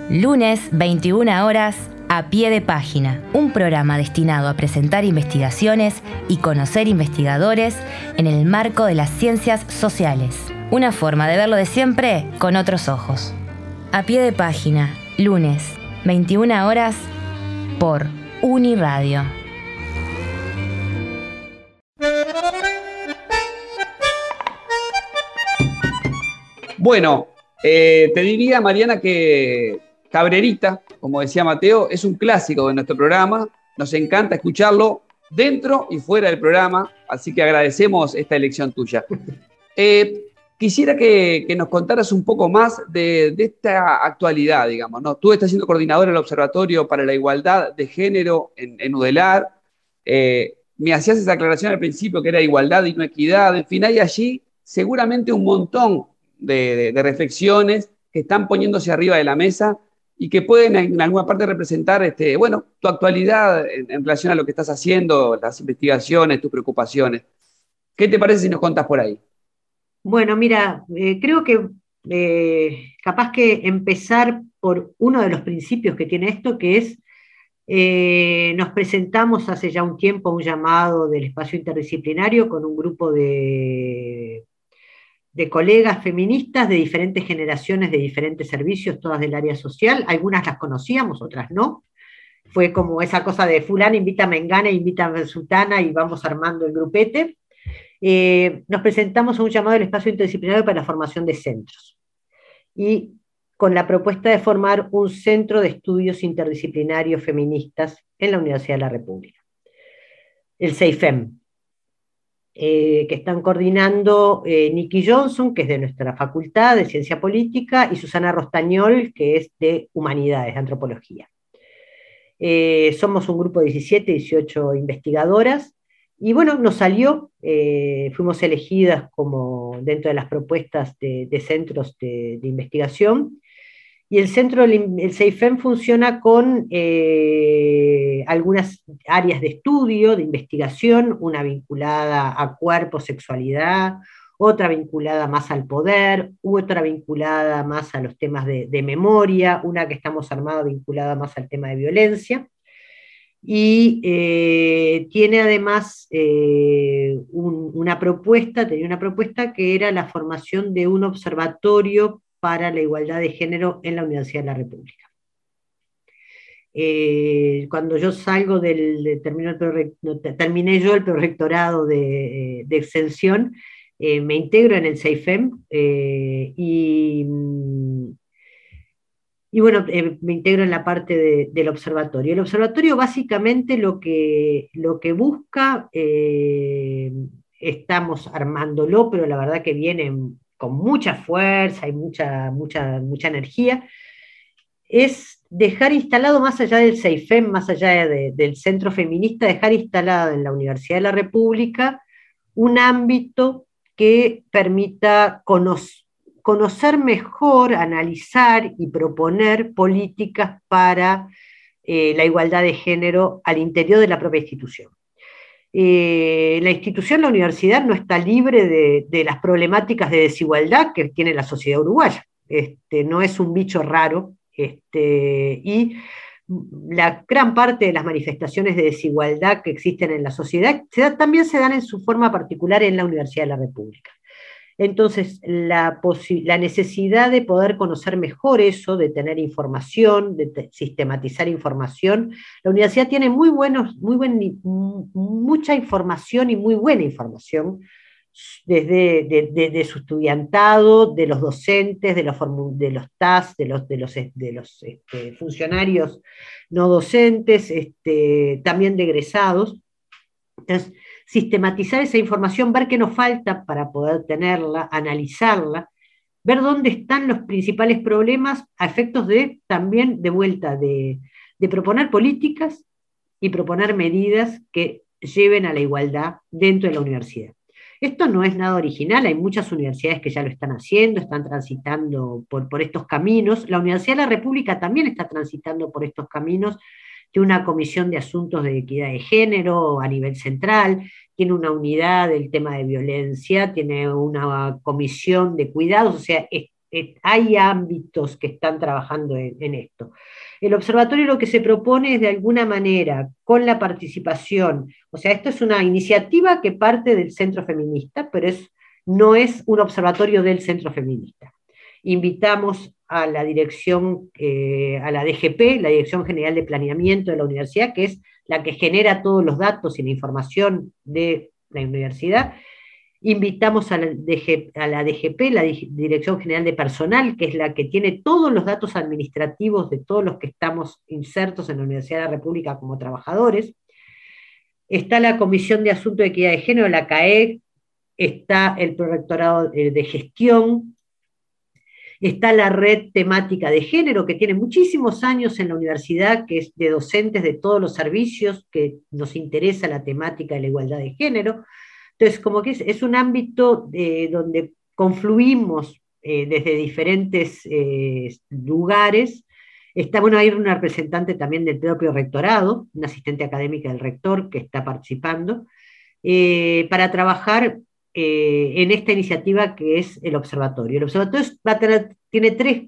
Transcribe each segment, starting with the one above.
Lunes, 21 horas, A Pie de Página, un programa destinado a presentar investigaciones y conocer investigadores en el marco de las ciencias sociales. Una forma de verlo de siempre con otros ojos. A Pie de Página, lunes, 21 horas, por Uniradio. Bueno, te diría, Mariana, que Cabrerita, como decía Mateo, es un clásico de nuestro programa. Nos encanta escucharlo dentro y fuera del programa, así que agradecemos esta elección tuya. Quisiera que nos contaras un poco más de esta actualidad, digamos, ¿no? Tú estás siendo coordinadora del Observatorio para la Igualdad de Género en UDELAR. Me hacías esa aclaración al principio que era igualdad y no equidad. En fin, hay allí seguramente un montón de reflexiones que están poniéndose arriba de la mesa y que pueden en alguna parte representar tu actualidad en relación a lo que estás haciendo, las investigaciones, tus preocupaciones. ¿Qué te parece si nos contás por ahí? Bueno, mira, creo que capaz que empezar por uno de los principios que tiene esto, que es, nos presentamos hace ya un tiempo a un llamado del espacio interdisciplinario con un grupo de colegas feministas de diferentes generaciones, de diferentes servicios, todas del área social. Algunas las conocíamos, otras no. Fue como esa cosa de fulana invita a Mengana, invita a Sultana y vamos armando el grupete. Nos presentamos a un llamado del espacio interdisciplinario para la formación de centros y con la propuesta de formar un centro de estudios interdisciplinarios feministas en la Universidad de la República, el CEIFEM, que están coordinando Nikki Johnson, que es de nuestra facultad de Ciencia Política, y Susana Rostañol, que es de Humanidades, de Antropología. Somos un grupo de 17, 18 investigadoras, y bueno, nos salió, fuimos elegidas como dentro de las propuestas de centros de investigación, y el centro, el CEIFEM, funciona con algunas áreas de estudio, de investigación, una vinculada a cuerpo, sexualidad, otra vinculada más al poder, otra vinculada más a los temas de memoria, una que estamos armada vinculada más al tema de violencia. Y tiene además tenía una propuesta que era la formación de un observatorio para la igualdad de género en la Universidad de la República. Cuando yo salgo terminé yo el prorrectorado de extensión, me integro en el CEIFEM y bueno, me integro en la parte del observatorio. El observatorio básicamente lo que busca, estamos armándolo, pero la verdad que viene con mucha fuerza y mucha energía, es dejar instalado, más allá del CEIFEM, más allá del centro feminista, dejar instalado en la Universidad de la República un ámbito que permita conocer mejor, analizar y proponer políticas para la igualdad de género al interior de la propia institución. La institución, la universidad, no está libre de las problemáticas de desigualdad que tiene la sociedad uruguaya. No es un bicho raro, y la gran parte de las manifestaciones de desigualdad que existen en la sociedad también se dan en su forma particular en la Universidad de la República. Entonces, la necesidad de poder conocer mejor eso, de tener información, de sistematizar información. La universidad tiene mucha información y muy buena información, desde su estudiantado, de los docentes, de los TAS, de los funcionarios no docentes, también de egresados. Entonces, sistematizar esa información, ver qué nos falta para poder tenerla, analizarla, ver dónde están los principales problemas a efectos también de vuelta, de proponer políticas y proponer medidas que lleven a la igualdad dentro de la universidad. Esto no es nada original, hay muchas universidades que ya lo están haciendo, están transitando por estos caminos. La Universidad de la República también está transitando por estos caminos. Tiene una comisión de asuntos de equidad de género a nivel central, tiene una unidad del tema de violencia, tiene una comisión de cuidados, o sea, hay ámbitos que están trabajando en esto. El observatorio lo que se propone es de alguna manera, con la participación, o sea, esto es una iniciativa que parte del Centro Feminista, pero no es un observatorio del Centro Feminista. Invitamos a la dirección, a la DGP, la Dirección General de Planeamiento de la Universidad, que es la que genera todos los datos y la información de la universidad. Invitamos a la DGP, la Dirección General de Personal, que es la que tiene todos los datos administrativos de todos los que estamos insertos en la Universidad de la República como trabajadores. Está la Comisión de Asuntos de Equidad de Género, la CAEG, está el Prorectorado de Gestión, está la Red Temática de Género, que tiene muchísimos años en la universidad, que es de docentes de todos los servicios, que nos interesa la temática de la igualdad de género. Entonces, como que es un ámbito donde confluimos desde diferentes lugares. Está, bueno, hay una representante también del propio rectorado, una asistente académica del rector que está participando, para trabajar en esta iniciativa que es el observatorio. El observatorio tiene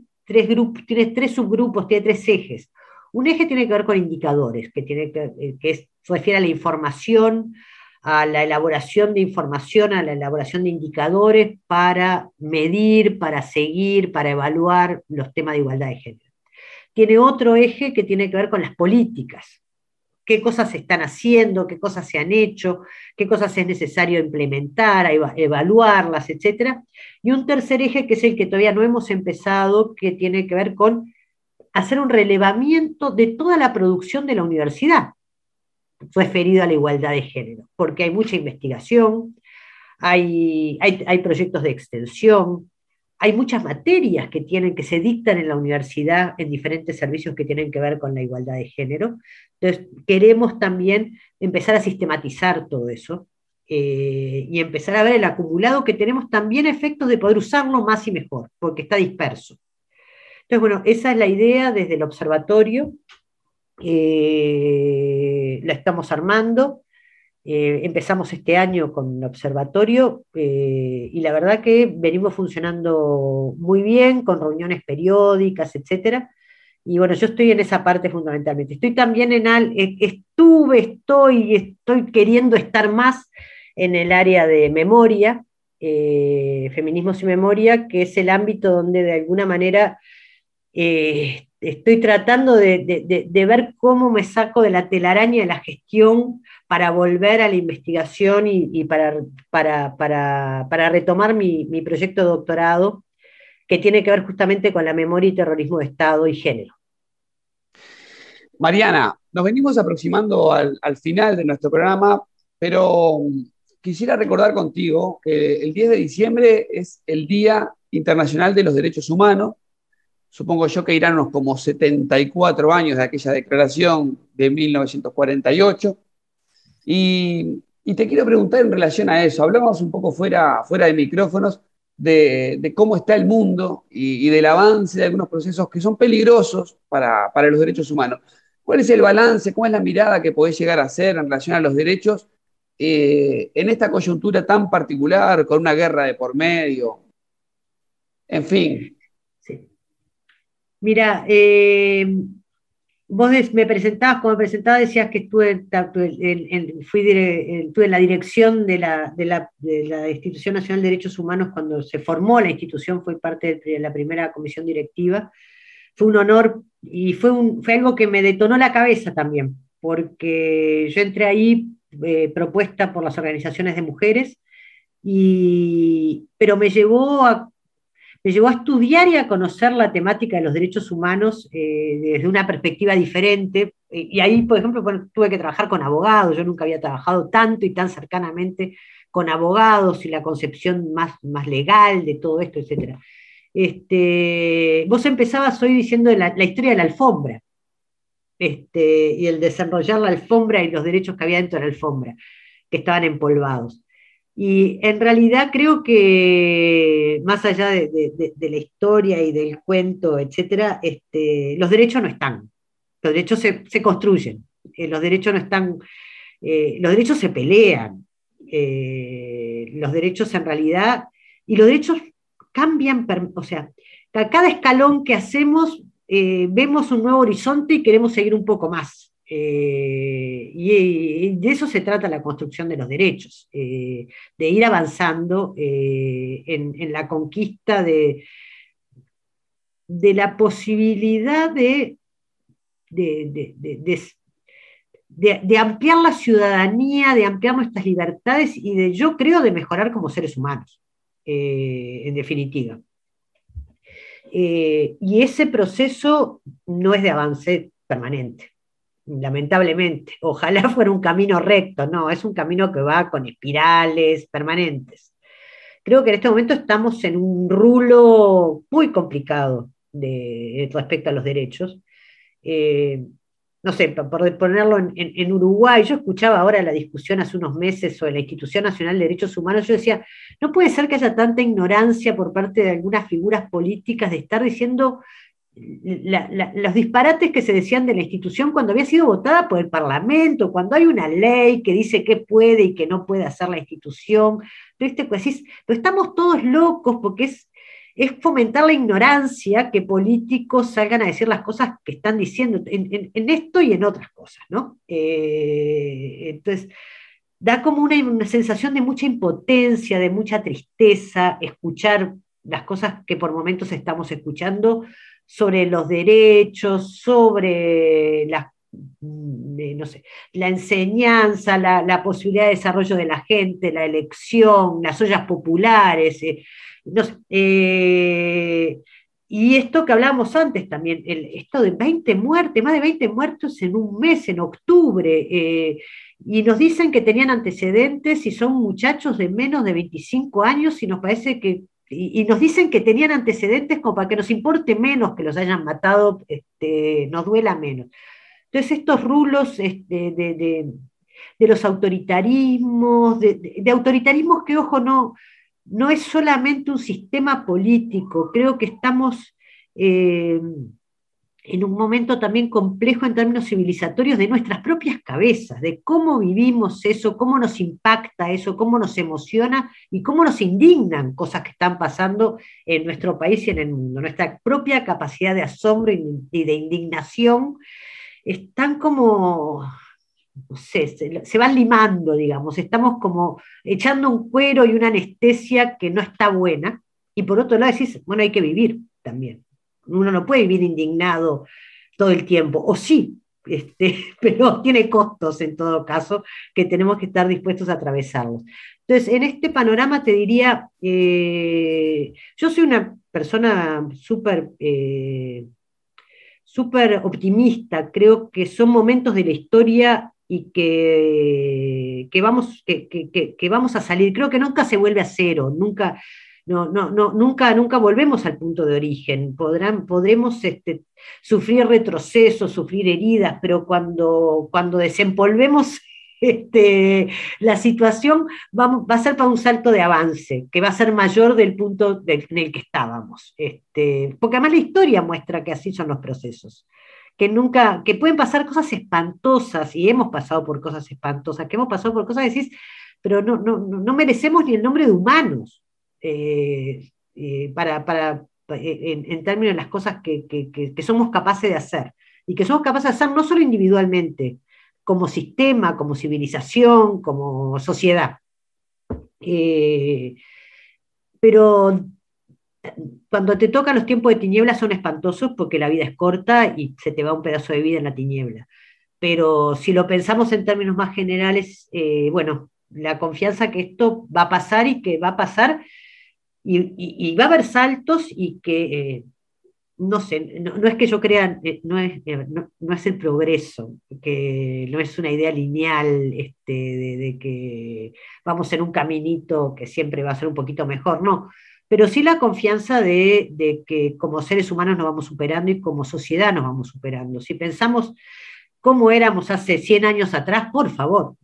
tres subgrupos, tiene tres ejes. Un eje tiene que ver con indicadores, que refiere a la información, a la elaboración de información, a la elaboración de indicadores para medir, para seguir, para evaluar los temas de igualdad de género. Tiene otro eje que tiene que ver con las políticas, qué cosas se están haciendo, qué cosas se han hecho, qué cosas es necesario implementar, evaluarlas, etc. Y un tercer eje que es el que todavía no hemos empezado, que tiene que ver con hacer un relevamiento de toda la producción de la universidad, referido a la igualdad de género, porque hay mucha investigación, hay proyectos de extensión, hay muchas materias que se dictan en la universidad en diferentes servicios que tienen que ver con la igualdad de género. Entonces, queremos también empezar a sistematizar todo eso y empezar a ver el acumulado que tenemos también efectos de poder usarlo más y mejor, porque está disperso. Entonces, bueno, esa es la idea desde el observatorio. La estamos armando, empezamos este año con el observatorio y la verdad que venimos funcionando muy bien, con reuniones periódicas, etcétera. Y bueno, yo estoy en esa parte fundamentalmente. Estoy también estoy queriendo estar más en el área de memoria, feminismos y memoria, que es el ámbito donde de alguna manera estoy tratando de ver cómo me saco de la telaraña de la gestión para volver a la investigación y para retomar mi proyecto de doctorado, que tiene que ver justamente con la memoria y terrorismo de Estado y género. Mariana, nos venimos aproximando al final de nuestro programa, pero quisiera recordar contigo que el 10 de diciembre es el Día Internacional de los Derechos Humanos. Supongo yo que irán unos como 74 años de aquella declaración de 1948. Y te quiero preguntar en relación a eso. Hablamos un poco fuera de micrófonos de cómo está el mundo y del avance de algunos procesos que son peligrosos para los derechos humanos. ¿Cuál es el balance? ¿Cuál es la mirada que podés llegar a hacer en relación a los derechos en esta coyuntura tan particular, con una guerra de por medio? En fin. Sí. Mira, vos me presentabas, como me presentabas, decías que estuve en la dirección de la Institución Nacional de Derechos Humanos cuando se formó la institución, fui parte de la primera comisión directiva. Fue un honor y fue algo que me detonó la cabeza también, porque yo entré ahí propuesta por las organizaciones de mujeres, pero me llevó a estudiar y a conocer la temática de los derechos humanos desde una perspectiva diferente. Y ahí, por ejemplo, bueno, tuve que trabajar con abogados. Yo nunca había trabajado tanto y tan cercanamente con abogados y la concepción más legal de todo esto, etc. Vos empezabas hoy diciendo la historia de la alfombra, y el desenrollar la alfombra y los derechos que había dentro de la alfombra, que estaban empolvados. Y en realidad creo que, más allá de la historia y del cuento, etcétera, los derechos no están. Los derechos se construyen. Los derechos no están. Los derechos se pelean. Los derechos en realidad. Y los derechos cambian. O sea, a cada escalón que hacemos vemos un nuevo horizonte y queremos seguir un poco más. Y de eso se trata la construcción de los derechos, de ir avanzando en la conquista de la posibilidad de ampliar la ciudadanía, de ampliar nuestras libertades y yo creo, de mejorar como seres humanos, en definitiva. Y ese proceso no es de avance permanente, lamentablemente. Ojalá fuera un camino recto, no, es un camino que va con espirales permanentes. Creo que en este momento estamos en un rulo muy complicado respecto a los derechos. No sé, por ponerlo en Uruguay, yo escuchaba ahora la discusión hace unos meses sobre la Institución Nacional de Derechos Humanos, yo decía, no puede ser que haya tanta ignorancia por parte de algunas figuras políticas de estar diciendo los disparates que se decían de la institución cuando había sido votada por el Parlamento, cuando hay una ley que dice qué puede y qué no puede hacer la institución. Entonces, pues, pero estamos todos locos porque es fomentar la ignorancia que políticos salgan a decir las cosas que están diciendo en esto y en otras cosas, ¿no? Entonces, da como una sensación de mucha impotencia, de mucha tristeza, escuchar las cosas que por momentos estamos escuchando sobre los derechos, sobre no sé, la enseñanza, la posibilidad de desarrollo de la gente, la elección, las ollas populares, no sé, y esto que hablábamos antes también, esto de 20 muertes, más de 20 muertos en un mes, en octubre, y nos dicen que tenían antecedentes y son muchachos de menos de 25 años y nos parece que, y nos dicen que tenían antecedentes como para que nos importe menos que los hayan matado, nos duela menos. Entonces estos rulos de los autoritarismos, de autoritarismos que, ojo, no es solamente un sistema político, creo que estamos en un momento también complejo en términos civilizatorios de nuestras propias cabezas, de cómo vivimos eso, cómo nos impacta eso, cómo nos emociona y cómo nos indignan cosas que están pasando en nuestro país y en el mundo. Nuestra propia capacidad de asombro y de indignación están como, no sé, se van limando, digamos, estamos como echando un cuero y una anestesia que no está buena, y por otro lado decís, bueno, hay que vivir también. Uno no puede vivir indignado todo el tiempo, o sí, pero tiene costos en todo caso que tenemos que estar dispuestos a atravesarlos. Entonces, en este panorama te diría, yo soy una persona súper optimista, creo que son momentos de la historia y que vamos a salir, creo que nunca se vuelve a cero, nunca, nunca volvemos al punto de origen, podremos sufrir retrocesos, sufrir heridas, pero cuando desempolvemos la situación va a ser para un salto de avance, que va a ser mayor del punto en el que estábamos. Porque además la historia muestra que así son los procesos, que pueden pasar cosas espantosas, y hemos pasado por cosas espantosas, que hemos pasado por cosas que decís, pero no merecemos ni el nombre de humanos en términos de las cosas que somos capaces de hacer, y que somos capaces de hacer no solo individualmente, como sistema, como civilización, como sociedad. Pero cuando te tocan los tiempos de tinieblas son espantosos porque la vida es corta y se te va un pedazo de vida en la tiniebla. Pero si lo pensamos en términos más generales, bueno, la confianza que esto va a pasar y que va a pasar y va a haber saltos y que no sé, no es que yo crea, no es el progreso, que no es una idea lineal de que vamos en un caminito que siempre va a ser un poquito mejor, no, pero sí la confianza de que como seres humanos nos vamos superando y como sociedad nos vamos superando. Si pensamos cómo éramos hace 100 años atrás, por favor,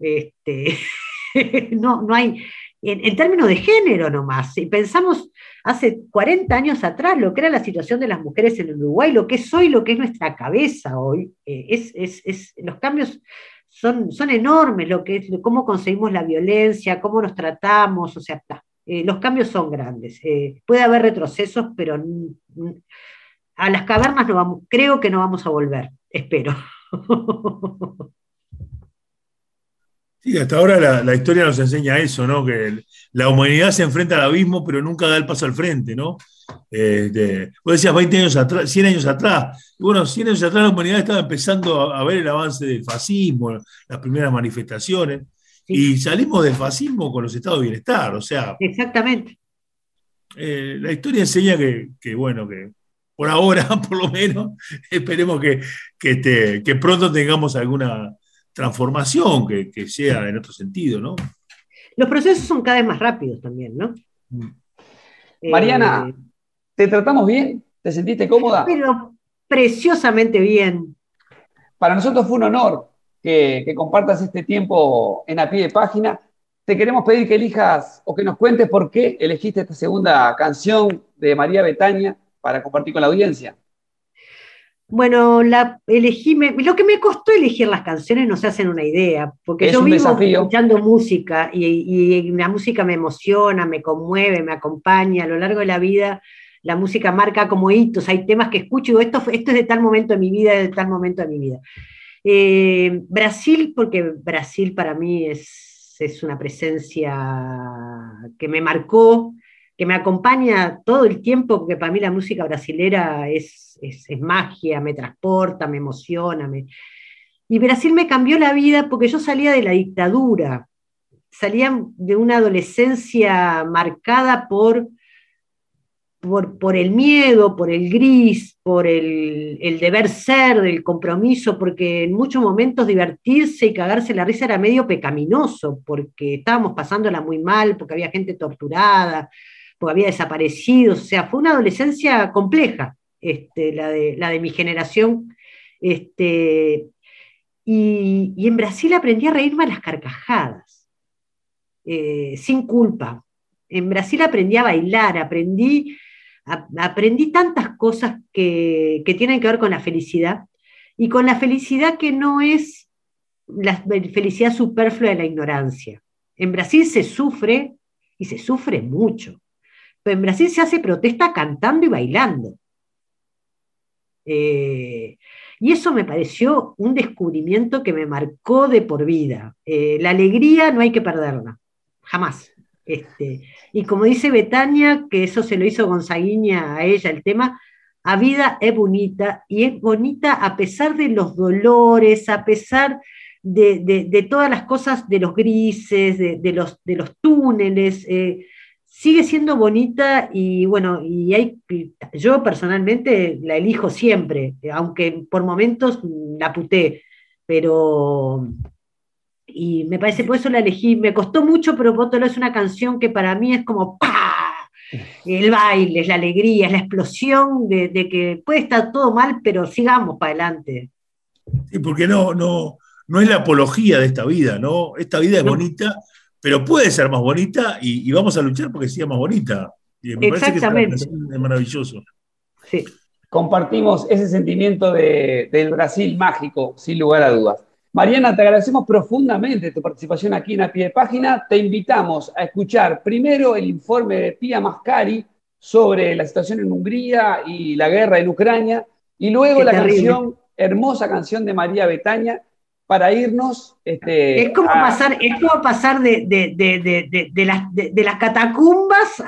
no hay, en términos de género nomás, si pensamos hace 40 años atrás lo que era la situación de las mujeres en Uruguay, lo que es hoy, lo que es nuestra cabeza hoy, los cambios son enormes, lo que es, cómo conseguimos la violencia, cómo nos tratamos, o sea, Los cambios son grandes. Puede haber retrocesos, pero a las cavernas no vamos, creo que no vamos a volver, espero. Sí, hasta ahora la historia nos enseña eso, ¿no? Que la humanidad se enfrenta al abismo, pero nunca da el paso al frente, ¿no? Vos decías 20 años atrás, 100 años atrás. Y bueno, 100 años atrás la humanidad estaba empezando a ver el avance del fascismo, las primeras manifestaciones, Sí. y salimos del fascismo con los estados de bienestar. O sea, Exactamente. la historia enseña bueno, que por ahora, por lo menos, esperemos que pronto tengamos alguna transformación que sea en otro sentido, ¿no? Los procesos son cada vez más rápidos también, ¿no? Mariana, ¿te tratamos bien? ¿Te sentiste cómoda? Pero preciosamente bien. Para nosotros fue un honor que compartas este tiempo en A Pie de Página. Te queremos pedir que elijas o que nos cuentes por qué elegiste esta segunda canción de María Betaña para compartir con la audiencia. Bueno, lo que me costó elegir las canciones no se hacen una idea, porque Es yo un vivo desafío. escuchando música y la música me emociona, me conmueve, me acompaña a lo largo de la vida. La música marca como hitos, hay temas que escucho y digo, esto es de tal momento de mi vida, de tal momento de mi vida. Brasil, porque Brasil para mí es una presencia que me marcó, que me acompaña todo el tiempo, porque para mí la música brasilera es magia, me transporta, me emociona. Y Brasil me cambió la vida porque yo salía de la dictadura, salía de una adolescencia marcada por el miedo, por el gris, por el deber ser, el compromiso, porque en muchos momentos divertirse y cagarse la risa era medio pecaminoso, porque estábamos pasándola muy mal, porque había gente torturada, porque había desaparecidos, o sea, fue una adolescencia compleja, la de mi generación, y en Brasil aprendí a reírme a las carcajadas, sin culpa. En Brasil aprendí a bailar, aprendí tantas cosas que tienen que ver con la felicidad, y con la felicidad que no es la felicidad superflua de la ignorancia. En Brasil se sufre, y se sufre mucho, pero en Brasil se hace protesta cantando y bailando. Y eso me pareció un descubrimiento que me marcó de por vida. La alegría no hay que perderla, jamás. Y como dice Betania, que eso se lo hizo Gonzaguiña a ella, el tema, a vida es bonita, y es bonita a pesar de los dolores, a pesar de todas las cosas, de los grises, de los túneles, sigue siendo bonita y bueno, yo personalmente la elijo siempre, aunque por momentos la puté, pero y me parece, por eso la elegí, me costó mucho, pero Bótolo es una canción que para mí es como ¡pah! El baile, es la alegría, es la explosión de que puede estar todo mal, pero sigamos para adelante. Sí, porque no es la apología de esta vida, ¿no? Esta vida es No, bonita, pero puede ser más bonita y vamos a luchar porque sea más bonita. Y me parece que exactamente, es maravilloso. sí. Compartimos ese sentimiento del Brasil mágico, sin lugar a dudas. Mariana, te agradecemos profundamente tu participación aquí en A Pie de Página. Te invitamos a escuchar primero el informe de Pia Mascari sobre la situación en Hungría y la guerra en Ucrania, y luego Qué la terrible. canción, hermosa canción de María Betaña, para irnos Es como pasar de las catacumbas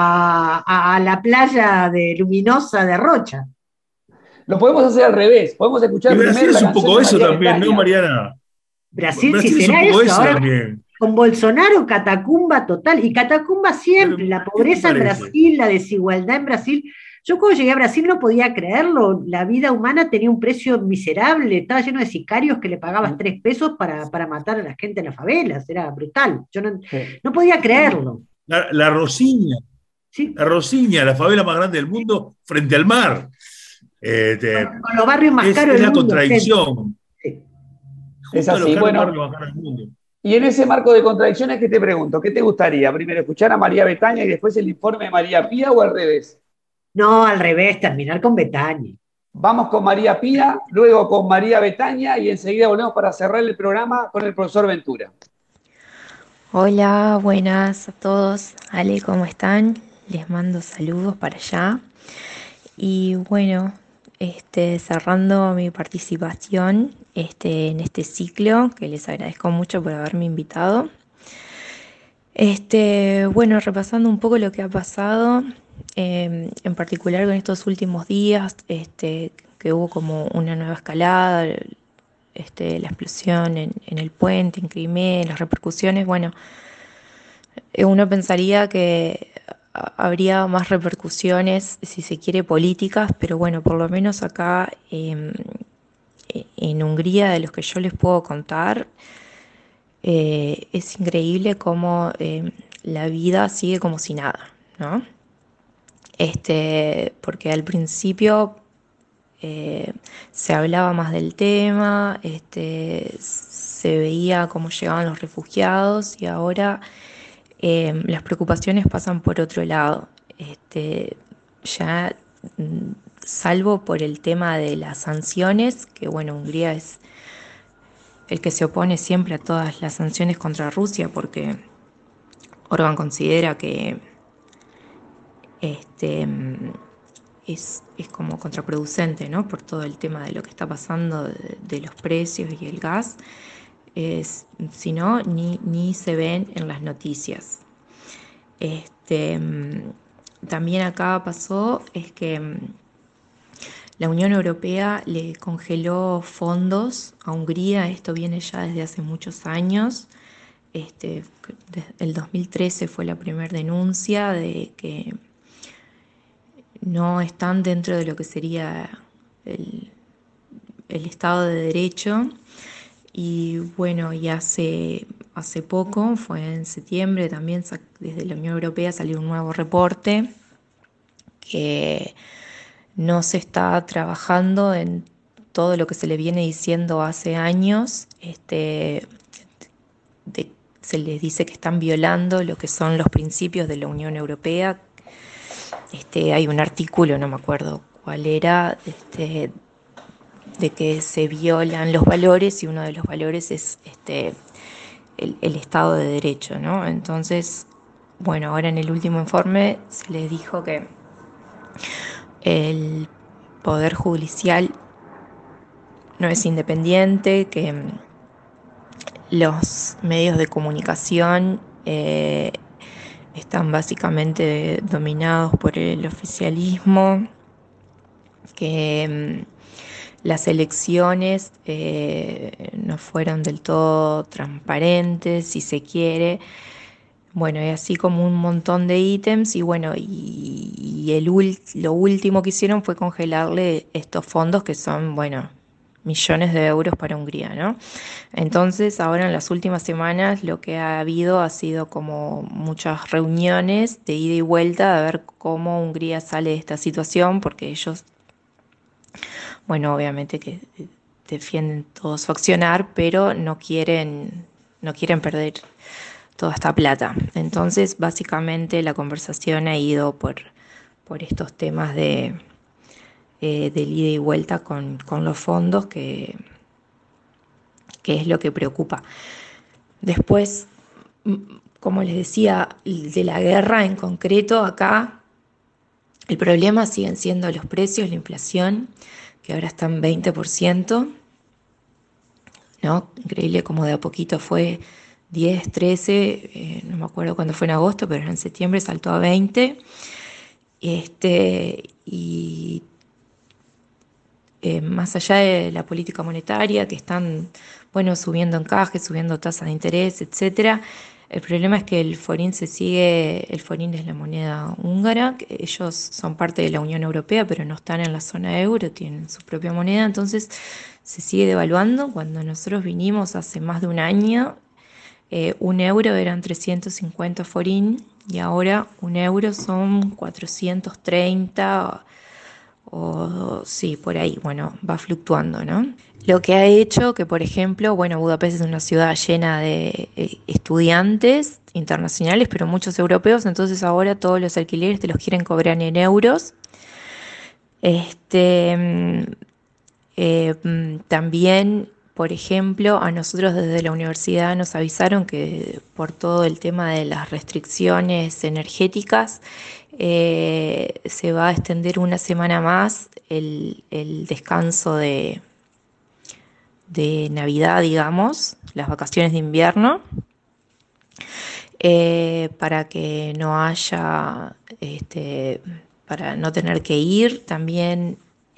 a la playa luminosa de Rocha. Lo podemos hacer al revés. Podemos Y escuchar Brasil primero la es un canción poco de eso María también, ¿no, Betaña. Mariana? Brasil, si Brasil es un será poco eso, eso ahora también. con Bolsonaro, catacumba total, y catacumba Pero, siempre, la ¿qué te pobreza en parece? Brasil, la desigualdad en Brasil. Yo cuando llegué a Brasil no podía creerlo, la vida humana tenía un precio miserable, estaba lleno de sicarios que le pagabas 3 pesos para matar a la gente en las favelas, era brutal, yo Sí. no podía creerlo. La Rosiña, ¿Sí? la favela más grande del mundo, frente al mar. Con los barrios más caros Es del la mundo, gente. contradicción. Sí. Es Justo a los así. barrios Bueno, más caros del mundo. y en ese marco de contradicciones, ¿qué te pregunto? ¿Qué te gustaría? ¿Primero escuchar a María Betaña y después el informe de María Pía, o al revés? No, al revés, terminar con Betania. Vamos con María Pía, luego con María Betaña y enseguida volvemos para cerrar el programa con el profesor Ventura. Hola, buenas a todos. Ale, ¿cómo están? Les mando saludos para allá. Y bueno, cerrando mi participación en este ciclo, que les agradezco mucho por haberme invitado. Bueno, repasando un poco lo que ha pasado, en particular con estos últimos días, que hubo como una nueva escalada, la explosión en el puente, en Crimea, las repercusiones, bueno, uno pensaría que habría más repercusiones, si se quiere, políticas, pero bueno, por lo menos acá en Hungría, de los que yo les puedo contar, es increíble cómo la vida sigue como si nada, ¿no? Porque al principio se hablaba más del tema, se veía cómo llegaban los refugiados y ahora las preocupaciones pasan por otro lado. Ya, salvo por el tema de las sanciones, que bueno, Hungría es el que se opone siempre a todas las sanciones contra Rusia, porque Orbán considera que este, es como contraproducente, ¿no? Por todo el tema de lo que está pasando de los precios y el gas. Si no, ni se ven en las noticias. También acá pasó es que la Unión Europea le congeló fondos a Hungría. Esto viene ya desde hace muchos años. Desde el 2013 fue la primera denuncia de que no están dentro de lo que sería el, el Estado de Derecho. Y bueno, y hace poco, fue en septiembre, también desde la Unión Europea salió un nuevo reporte que no se está trabajando en todo lo que se le viene diciendo hace años. Se les dice que están violando lo que son los principios de la Unión Europea. Hay un artículo, no me acuerdo cuál era, de que se violan los valores y uno de los valores es el Estado de Derecho, ¿no? Entonces, bueno, ahora en el último informe se les dijo que el Poder Judicial no es independiente, que los medios de comunicación están básicamente dominados por el oficialismo, que las elecciones no fueron del todo transparentes, si se quiere. Bueno, y así como un montón de ítems, y bueno, lo último que hicieron fue congelarle estos fondos que son, bueno, millones de euros para Hungría, ¿no? Entonces, ahora en las últimas semanas lo que ha habido ha sido como muchas reuniones de ida y vuelta a ver cómo Hungría sale de esta situación, porque ellos, bueno, obviamente que defienden todo su accionar, pero no quieren perder toda esta plata. Entonces, básicamente la conversación ha ido por estos temas del ida y vuelta con los fondos, que es lo que preocupa. Después, como les decía, de la guerra en concreto, acá el problema siguen siendo los precios, la inflación, que ahora está en 20%, ¿no? Increíble como de a poquito fue 10, 13, no me acuerdo cuándo fue en agosto, pero en septiembre saltó a 20. Y más allá de la política monetaria, que están, bueno, subiendo encajes, subiendo tasas de interés, etcétera, el problema es que el forint es la moneda húngara, que ellos son parte de la Unión Europea, pero no están en la zona euro, tienen su propia moneda, entonces se sigue devaluando. Cuando nosotros vinimos hace más de un año, un euro eran 350 forint y ahora un euro son 430 o sí, por ahí, bueno, va fluctuando, ¿no? Lo que ha hecho que, por ejemplo, bueno, Budapest es una ciudad llena de estudiantes internacionales, pero muchos europeos, entonces ahora todos los alquileres te los quieren cobrar en euros. También por ejemplo, a nosotros desde la universidad nos avisaron que por todo el tema de las restricciones energéticas se va a extender una semana más el descanso de Navidad, digamos, las vacaciones de invierno, para que no haya, para no tener que ir. También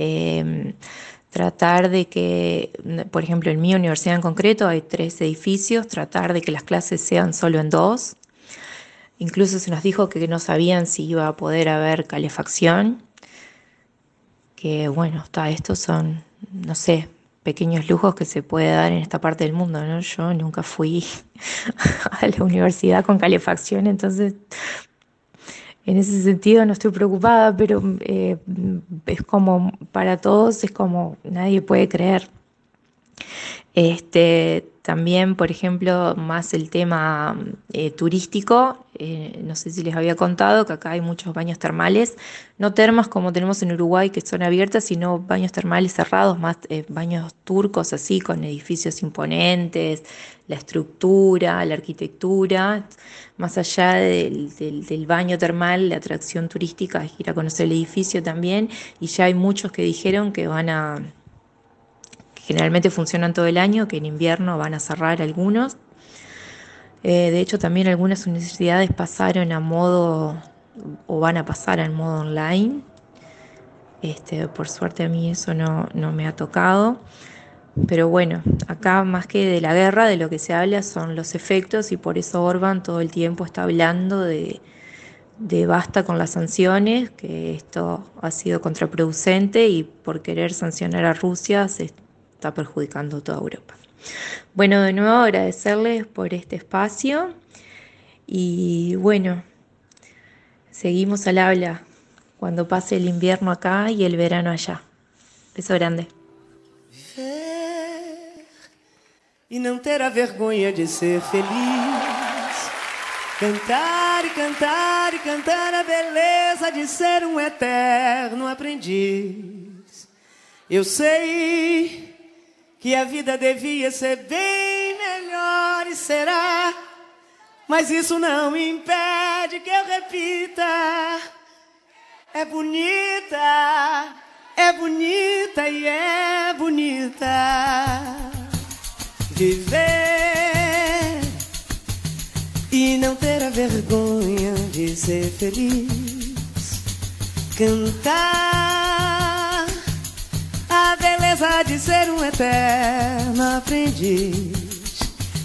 tratar de que, por ejemplo, en mi universidad en concreto hay 3 edificios, tratar de que las clases sean solo en 2. Incluso se nos dijo que no sabían si iba a poder haber calefacción, que bueno, estos son, no sé, pequeños lujos que se puede dar en esta parte del mundo, ¿no? Yo nunca fui a la universidad con calefacción, entonces en ese sentido no estoy preocupada, pero es como para todos, es como nadie puede creer. También, por ejemplo, más el tema turístico, no sé si les había contado que acá hay muchos baños termales, no termas como tenemos en Uruguay que son abiertas, sino baños termales cerrados, más baños turcos así, con edificios imponentes, la estructura, la arquitectura. Más allá del baño termal, la atracción turística es ir a conocer el edificio también, y ya hay muchos que dijeron que generalmente funcionan todo el año, que en invierno van a cerrar algunos. De hecho, también algunas universidades pasaron a modo, o van a pasar al modo online. Por suerte a mí eso no me ha tocado. Pero bueno, acá más que de la guerra, de lo que se habla son los efectos, y por eso Orbán todo el tiempo está hablando de basta con las sanciones, que esto ha sido contraproducente, y por querer sancionar a Rusia se está perjudicando a toda Europa. Bueno, de nuevo agradecerles por este espacio, y bueno, seguimos al habla cuando pase el invierno acá y el verano allá. Beso grande. E não ter a vergonha de ser feliz. Cantar e cantar e cantar a beleza de ser um eterno aprendiz. Eu sei que a vida devia ser bem melhor e será, mas isso não impede que eu repita. É bonita e é bonita. Viver e não ter a vergonha de ser feliz. Cantar a beleza de ser um eterno aprendiz.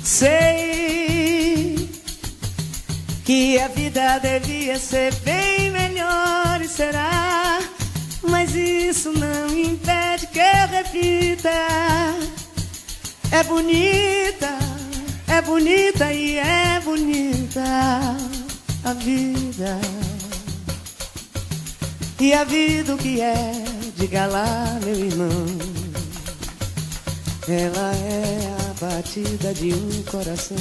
Sei que a vida devia ser bem melhor e será, mas isso não impede que eu repita. É bonita e é bonita a vida. E a vida o que é, diga lá, meu irmão. Ela é a batida de um coração.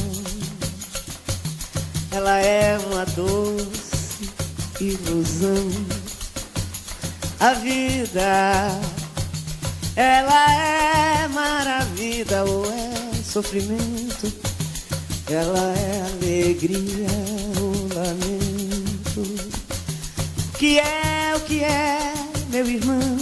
Ela é uma doce ilusão. A vida, ela é maravilha ou é sofrimento. Ela é alegria ou lamento. Que é o que é, meu irmão?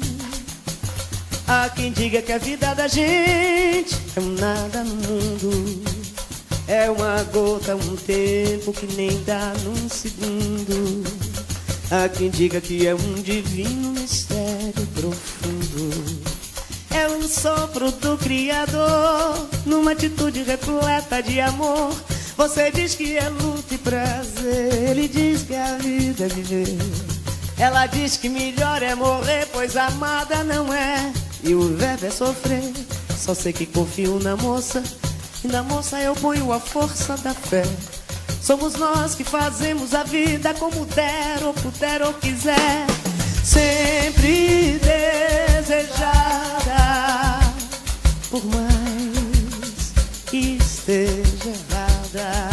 Há quem diga que a vida da gente é um nada no mundo. É uma gota, um tempo que nem dá num segundo. Há quem diga que é um divino mistério profundo. É um sopro do Criador, numa atitude repleta de amor. Você diz que é luta e prazer, ele diz que a vida é viver. Ela diz que melhor é morrer, pois amada não é. E o verbo é sofrer. Só sei que confio na moça, e na moça eu ponho a força da fé. Somos nós que fazemos a vida como der ou puder ou quiser. Sempre desejada, por mais que esteja errada.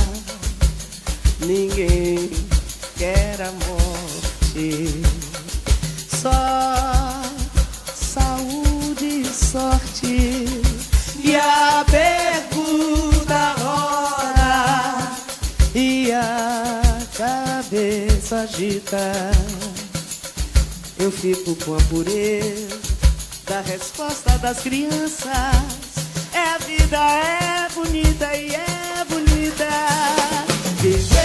Ninguém quer a morte, só saúde e sorte. E agita, eu fico com a pureza da resposta das crianças. A vida é bonita e é bonita. Viver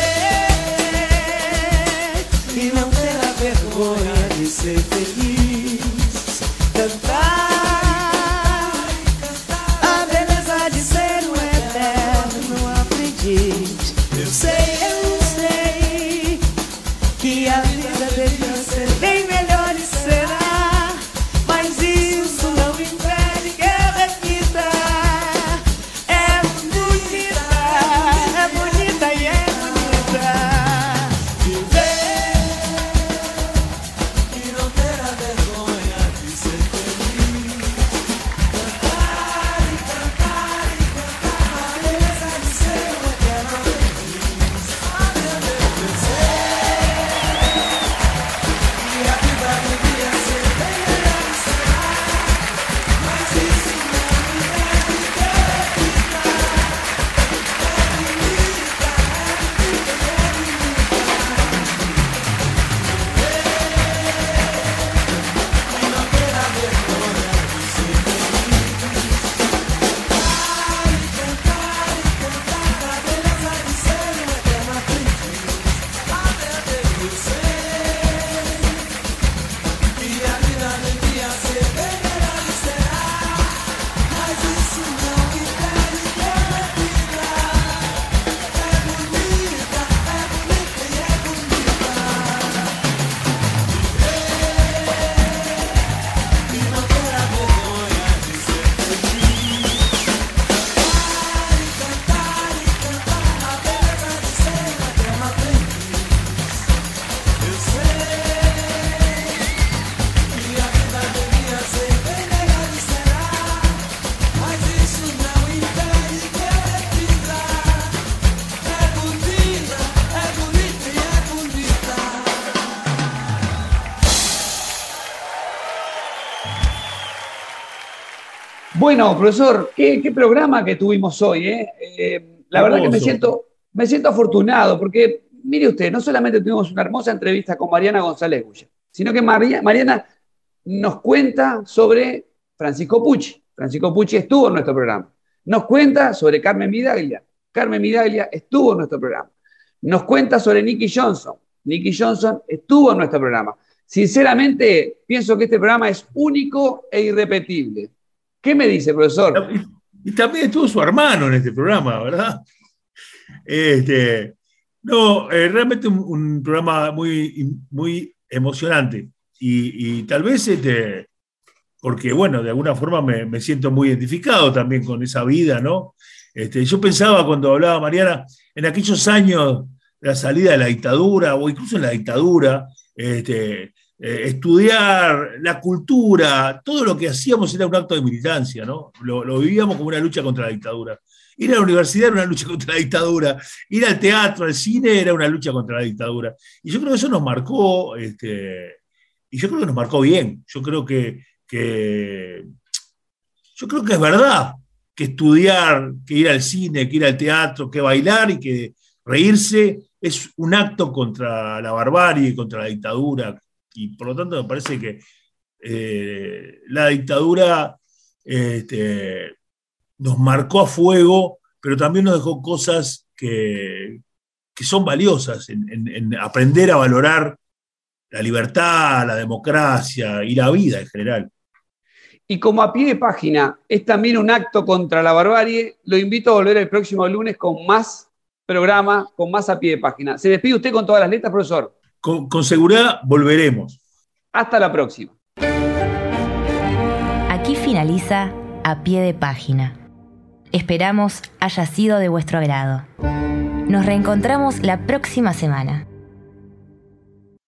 e não ter a vergonha de ser feliz. Cantar a beleza de ser um eterno aprendiz. Eu sei que a vida devia ser bem melhor e será, mas isso não impede que eu repita. É bonita e é bonita. Viver e não ter a vergonha de ser feliz. Cantar e cantar e cantar a beleza de ser um eterno aprendiz. Eu sei que a vida devia ser bem melhor e será, mas isso não impede que eu repita. Bueno, profesor, qué programa que tuvimos hoy, ¿eh? La verdad que me siento afortunado, porque, mire usted, no solamente tuvimos una hermosa entrevista con Mariana González Guya, sino que Mariana nos cuenta sobre Francisco Pucci. Francisco Pucci estuvo en nuestro programa. Nos cuenta sobre Carmen Vidaglia. Carmen Vidaglia estuvo en nuestro programa. Nos cuenta sobre Nicky Johnson. Nicky Johnson estuvo en nuestro programa. Sinceramente, pienso que este programa es único e irrepetible. ¿Qué me dice, profesor? Y también estuvo su hermano en este programa, ¿verdad? Realmente un programa muy emocionante. Y tal vez, porque, bueno, de alguna forma me siento muy identificado también con esa vida, ¿no? Yo pensaba cuando hablaba Mariana, en aquellos años de la salida de la dictadura, o incluso en la dictadura, estudiar la cultura, todo lo que hacíamos era un acto de militancia, ¿no? Lo vivíamos como una lucha contra la dictadura. Ir a la universidad era una lucha contra la dictadura, ir al teatro, al cine era una lucha contra la dictadura. Y yo creo que eso nos marcó, y yo creo que nos marcó bien. Yo creo que es verdad que estudiar, que ir al cine, que ir al teatro, que bailar y que reírse es un acto contra la barbarie, contra la dictadura. Y por lo tanto me parece que la dictadura nos marcó a fuego, pero también nos dejó cosas que son valiosas en aprender a valorar la libertad, la democracia y la vida en general. Y como a pie de página es también un acto contra la barbarie, lo invito a volver el próximo lunes con más programa, con más a pie de página. ¿Se despide usted con todas las letras, profesor? Con seguridad volveremos. Hasta la próxima. Aquí finaliza A Pie de Página. Esperamos haya sido de vuestro agrado. Nos reencontramos la próxima semana.